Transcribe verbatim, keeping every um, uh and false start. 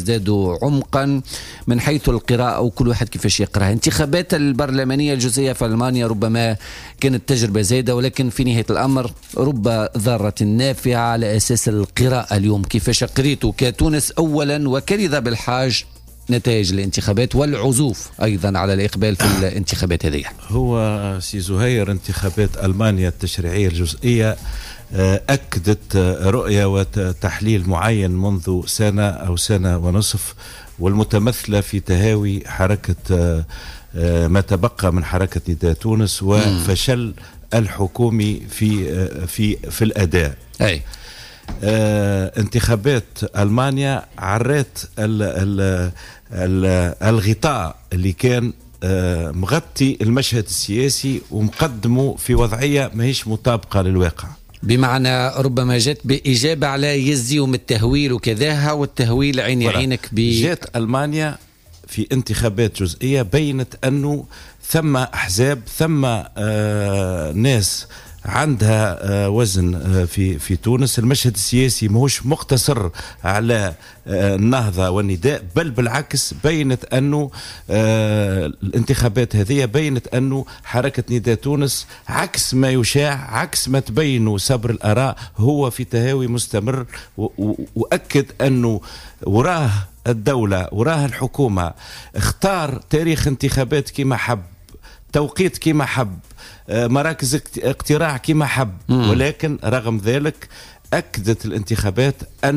يزداد عمقا من حيث القراءة، وكل واحد كيفاش يقرأها. انتخابات البرلمانية الجزئية في ألمانيا ربما كانت تجربة زايدة، ولكن في نهاية الأمر رب ضارة نافعة على أساس القراءة. اليوم كيفاش قريتوا كتونس أولا، وكلذا بالحاج نتائج الانتخابات والعزوف أيضا على الإقبال في الانتخابات هذه؟ هو سي زهير، انتخابات ألمانيا التشريعية الجزئية أكدت رؤية وتحليل معين منذ سنة أو سنة ونصف، والمتمثلة في تهاوي حركة ما تبقى من حركة نداء تونس وفشل الحكومي في في في الأداء. أي آه، انتخابات ألمانيا عرات ال ال ال الغطاء اللي كان آه مغطي المشهد السياسي ومقدمه في وضعية ما هيش مطابقة للواقع، بمعنى ربما جات بإجابة على يزيهم التهويل وكذاها، والتهويل عيني عينك ب... جات ألمانيا في انتخابات جزئية بينت أنه ثم أحزاب، ثم آه ناس عندها وزن في في تونس. المشهد السياسي ماهوش مقتصر على النهضة والنداء، بل بالعكس بينت أنه الانتخابات هذه بينت أنه حركة نداء تونس عكس ما يشاع، عكس ما تبين صبر الآراء، هو في تهاوي مستمر، وأكد أنه وراه الدولة وراه الحكومة اختار تاريخ انتخابات كما حب، توقيت كما حب، مراكز اقتراع كما حب، ولكن رغم ذلك أكدت الانتخابات أن